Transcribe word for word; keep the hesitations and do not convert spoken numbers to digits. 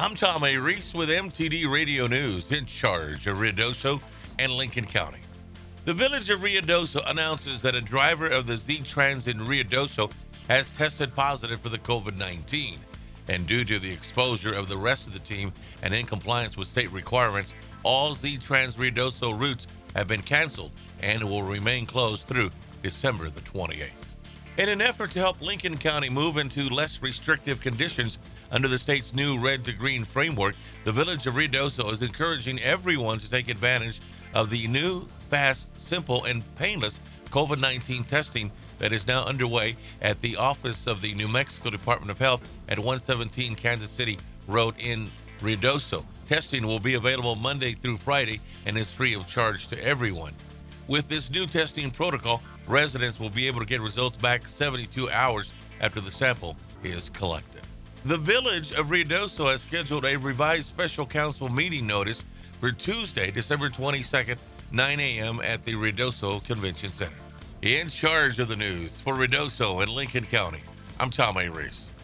I'm Tom A. Reese with M T D Radio News, in charge of Ruidoso and Lincoln County. The village of Ruidoso announces that a driver of the Z-Trans in Ruidoso has tested positive for the COVID nineteen. And due to the exposure of the rest of the team and in compliance with state requirements, all Z-Trans Ruidoso routes have been canceled and will remain closed through December the twenty-eighth. In an effort to help Lincoln County move into less restrictive conditions under the state's new red to green framework, the village of Ruidoso is encouraging everyone to take advantage of the new, fast, simple, and painless COVID nineteen testing that is now underway at the office of the New Mexico Department of Health at one seventeen Kansas City Road in Ruidoso. Testing will be available Monday through Friday and is free of charge to everyone. With this new testing protocol, residents will be able to get results back seventy-two hours after the sample is collected. The village of Ruidoso has scheduled a revised special council meeting notice for Tuesday, December twenty-second, nine a.m. at the Ruidoso Convention Center. In charge of the news for Ruidoso and Lincoln County, I'm Tom A. Reese.